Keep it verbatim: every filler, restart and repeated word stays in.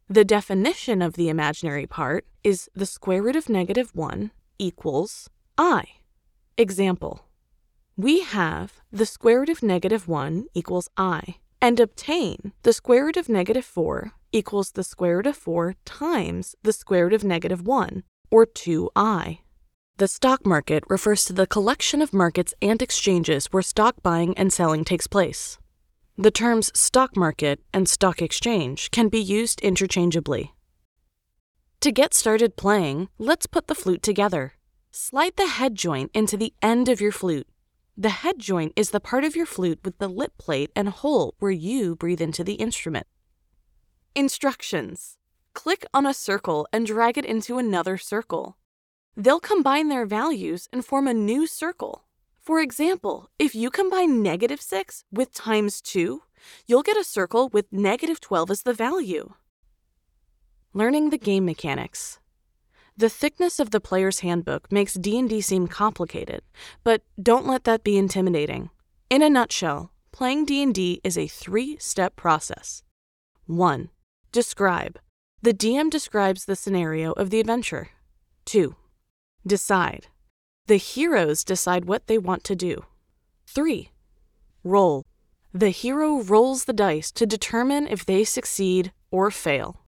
The definition of the imaginary part is the square root of negative one equals I. Example: we have the square root of negative one equals I, and obtain the square root of negative four equals the square root of four times the square root of negative one, or two i. The stock market refers to the collection of markets and exchanges where stock buying and selling takes place. The terms stock market and stock exchange can be used interchangeably. To get started playing, let's put the flute together. Slide the head joint into the end of your flute. The head joint is the part of your flute with the lip plate and hole where you breathe into the instrument. Instructions: click on a circle and drag it into another circle. They'll combine their values and form a new circle. For example, if you combine negative six with times two, you'll get a circle with negative twelve as the value. Learning the game mechanics. The thickness of the player's handbook makes D and D seem complicated, but don't let that be intimidating. In a nutshell, playing D and D is a three-step process. one. Describe. The D M describes the scenario of the adventure. two. Decide. The heroes decide what they want to do. three. Roll. The hero rolls the dice to determine if they succeed or fail.